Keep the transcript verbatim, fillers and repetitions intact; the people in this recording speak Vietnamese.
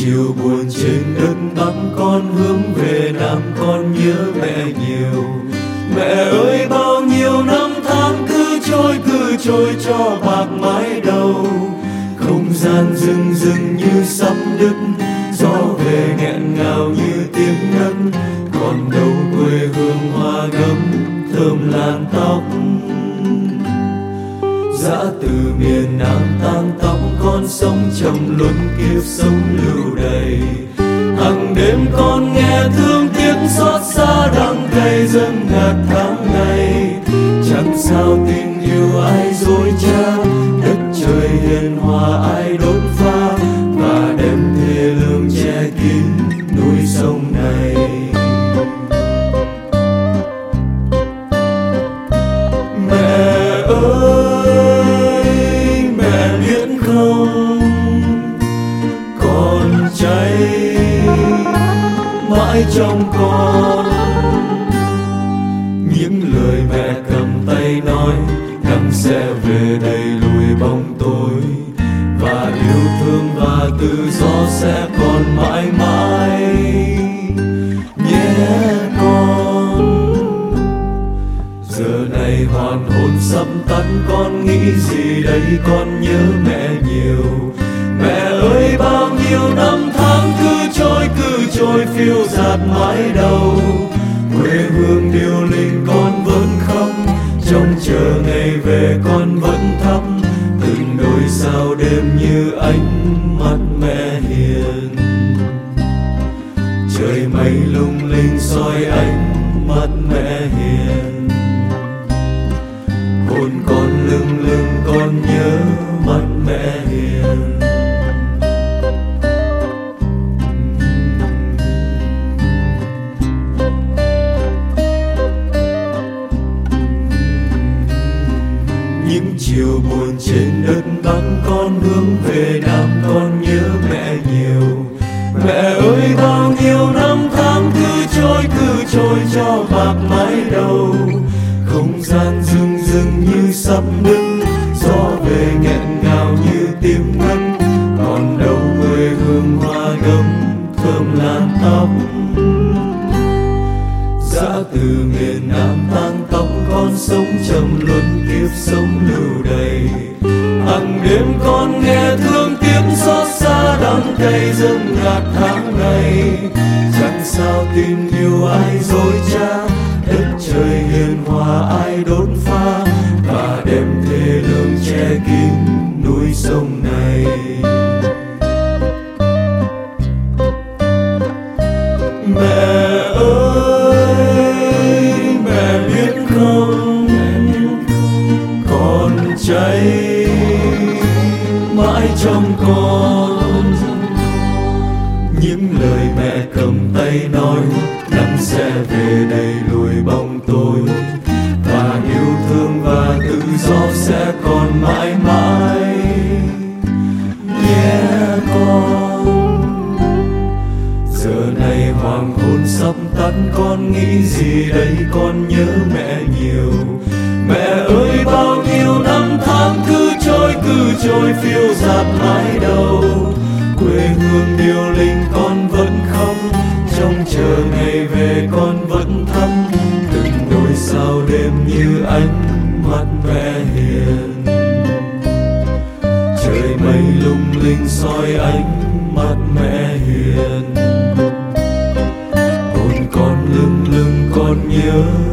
chiều buồn trên đất Bắc con hướng về Nam, con nhớ mẹ nhiều. Mẹ ơi bao nhiêu năm tháng cứ trôi cứ trôi cho bạc mái đầu. Không gian rừng rừng như sắp đứt, gió về nghẹn ngào như tiếng nấc. Còn đâu quê hương hoa gấm thơm làn tóc. Dã từ miền Nam tang tóc, con sống trầm luân kiếp sống lưu đầy. Hằng đêm con nghe thương tiếc xót xa đắng cay dâng ngạt tháng ngày. Chẳng sao tình yêu ai dối trá, đất trời hiền hòa ai đốt pha, và đem thề lương che kín núi sông này. Mẹ ơi mẹ biết không, con cháy mãi trong con những lời mẹ cầm tay nói, nắng sẽ về đầy lùi bóng tối, và yêu thương và tự do sẽ còn mãi mãi nhé con. Giờ này hoàn hồn sắp tắt, con nghĩ gì đây, con nhớ mẹ nhiều. Mẹ ơi bao nhiêu năm tháng cứ trôi cứ trôi phiêu dạt mãi đầu. Quê hương điêu linh con vẫn khóc, trông chờ ngày về con vẫn thắp. Từng đôi sao đêm như ánh mắt mẹ hiền. Trời mây lung linh soi ánh mắt mẹ hiền. Hồn con lưng lưng con nhớ mắt mẹ hiền. Những chiều buồn trên đất Bắc con hướng về Nam, con nhớ mẹ nhiều. Mẹ ơi bao nhiêu năm tháng cứ trôi cứ trôi cho bạc mái đầu. Không gian rừng rừng như sắp nứt, gió về nghẹn ngào như tiếng ngân. Còn đâu quê hương hoa gấm thơm lan tóc. Dã từ miền Nam tang tóc, con sống trầm luân kiếp sống lưu đầy. Hằng đêm con nghe thương tiếng xót xa đắng cay dâng ngạt tháng ngày. Chẳng sao tình yêu ai dối trá, đất trời hiền hòa ai đốt pha, và đem thề lương che kín núi sông này. Mẹ ơi mẹ biết không, con cháy mãi trong con những lời mẹ cầm tay nói, nắng sẽ về đầy lùi bóng tối, và yêu thương và tự do sẽ còn mãi mãi nhé con. Giờ này hoàng hôn sắp tắt, con nghĩ gì đây, con nhớ mẹ nhiều. Mẹ ơi bao nhiêu năm tháng cứ trôi cứ trôi phiêu dạt mãi đầu. Quê hương điêu linh con vẫn khóc, trông chờ ngày về con vẫn thắp. Từng đôi sao đêm như ánh mắt mẹ hiền. Trời mây lung linh soi ánh mắt mẹ hiền. Hồn con lưng lưng con nhớ